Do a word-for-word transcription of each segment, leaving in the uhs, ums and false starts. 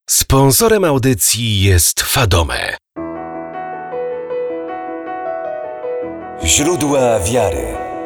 Sponsorem audycji jest Fadome. Źródła wiary.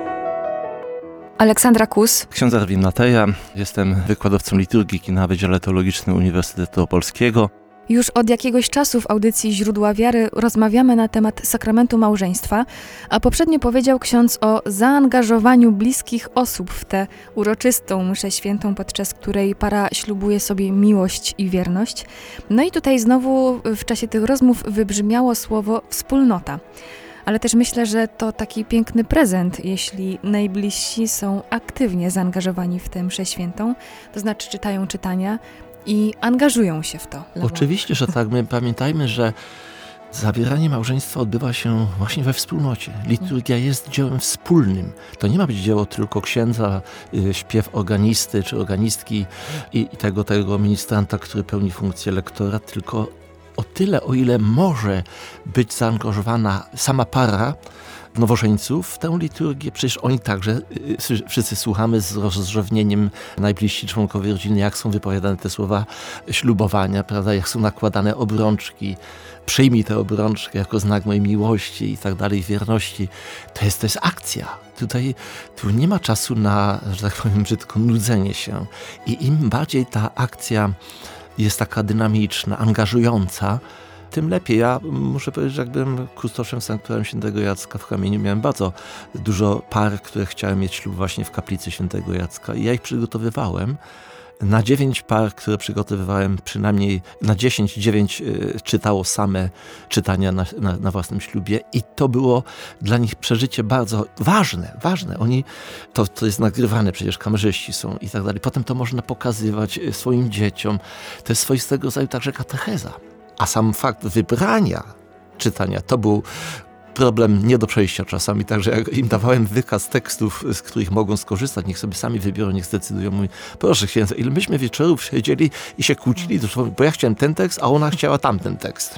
Aleksandra Kus. Ksiądz Erwin Mateja, jestem wykładowcą liturgiki na Wydziale Teologicznym Uniwersytetu Opolskiego. Już od jakiegoś czasu w audycji Źródła Wiary rozmawiamy na temat sakramentu małżeństwa, a poprzednio powiedział ksiądz o zaangażowaniu bliskich osób w tę uroczystą mszę świętą, podczas której para ślubuje sobie miłość i wierność. No i tutaj znowu w czasie tych rozmów wybrzmiało słowo wspólnota. Ale też myślę, że to taki piękny prezent, jeśli najbliżsi są aktywnie zaangażowani w tę mszę świętą, to znaczy czytają czytania i angażują się w to. Oczywiście, że tak. My pamiętajmy, że zawieranie małżeństwa odbywa się właśnie we wspólnocie. Liturgia jest dziełem wspólnym. To nie ma być dzieło tylko księdza, śpiew organisty czy organistki i, i tego, tego ministranta, który pełni funkcję lektora, tylko o tyle, o ile może być zaangażowana sama para nowożeńców w tę liturgię. Przecież oni także, wszyscy słuchamy z rozrzewnieniem, najbliżsi członkowie rodziny, jak są wypowiadane te słowa ślubowania, prawda, jak są nakładane obrączki. Przyjmij tę obrączkę jako znak mojej miłości i tak dalej, wierności. To jest, to jest akcja. Tutaj tu nie ma czasu na, że tak powiem brzydko, nudzenie się. I im bardziej ta akcja jest taka dynamiczna, angażująca, tym lepiej. Ja muszę powiedzieć, że jak byłem kustoszem sanktuarium świętego Jacka w Kamieniu, miałem bardzo dużo par, które chciały mieć ślub właśnie w kaplicy świętego Jacka i ja ich przygotowywałem. Na dziewięć par, które przygotowywałem, przynajmniej na dziesięć, dziewięć y, czytało same czytania na, na, na własnym ślubie i to było dla nich przeżycie bardzo ważne, ważne. Oni, to, to jest nagrywane, przecież kamerzyści są i tak dalej. Potem to można pokazywać swoim dzieciom. To jest swoistego rodzaju także katecheza. A sam fakt wybrania czytania to był problem nie do przejścia czasami, także jak im dawałem wykaz tekstów, z których mogą skorzystać, niech sobie sami wybiorą, niech zdecydują. Mówię, proszę księdza, ile myśmy wieczorów siedzieli i się kłócili, bo ja chciałem ten tekst, a ona chciała tamten tekst.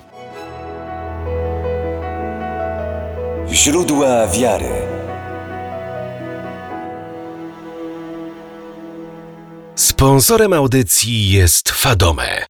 Źródła wiary. Sponsorem audycji jest Fadome.